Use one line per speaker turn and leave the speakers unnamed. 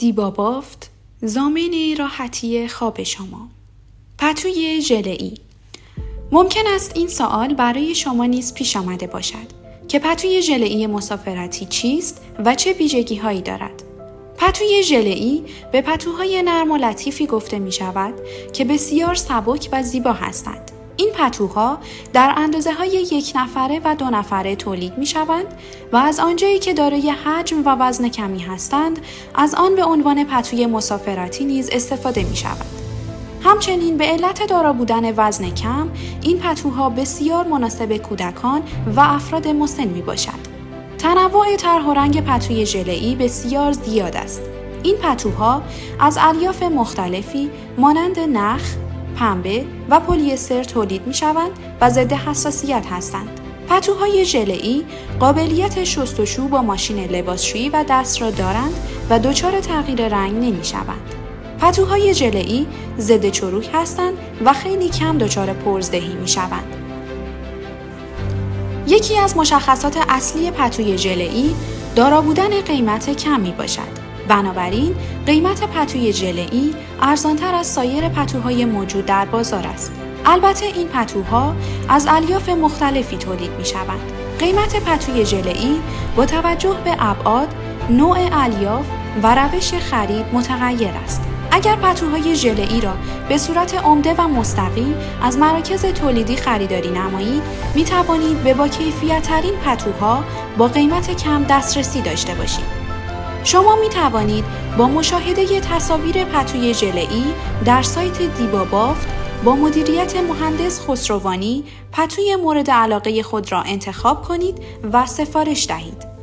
دیبا بافت، ضامن راحتی خواب شما. پتوی ژله‌ای. ممکن است این سوال برای شما نیز پیش آمده باشد که پتوی ژله‌ای مسافرتی چیست و چه ویژگی‌هایی دارد. پتوی ژله‌ای به پتوهای نرم و لطیفی گفته می شود که بسیار سبک و زیبا هستند. این پتوها در اندازه‌های 1 نفره و 2 نفره تولید می شوند و از آنجایی که دارای حجم و وزن کمی هستند، از آن به عنوان پتوی مسافرتی نیز استفاده می شود. همچنین به علت دارا بودن وزن کم، این پتوها بسیار مناسب کودکان و افراد مسن می باشد. تنوع طرح و رنگ پتوی ژله‌ای بسیار زیاد است. این پتوها از الیاف مختلفی مانند نخ، پنبه و پلی‌استر تولید می‌شوند و ضد حساسیت هستند. پتوهای ژله‌ای قابلیت شست‌وشو با ماشین لباسشویی و دست را دارند و دچار تغییر رنگ نمی‌شوند. پتوهای ژله‌ای ضد چروک هستند و خیلی کم دچار پرزدهی می‌شوند. یکی از مشخصات اصلی پتوی ژله‌ای دارا بودن قیمت کم می‌باشد. بنابراین قیمت پتوی ژله‌ای ارزان‌تر از سایر پتوهای موجود در بازار است. البته این پتوها از الیاف مختلفی تولید می‌شوند. قیمت پتوی ژله‌ای با توجه به ابعاد، نوع الیاف و روش خرید متغیر است. اگر پتوهای ژله‌ای را به صورت عمده و مستقیم از مراکز تولیدی خریداری نمایید، می توانید به با کیفیت‌ترین پتوها با قیمت کم دسترسی داشته باشید. شما می توانید با مشاهده تصاویر پتوی ژله‌ای در سایت دیبا بافت با مدیریت مهندس خسروانی پتوی مورد علاقه خود را انتخاب کنید و سفارش دهید.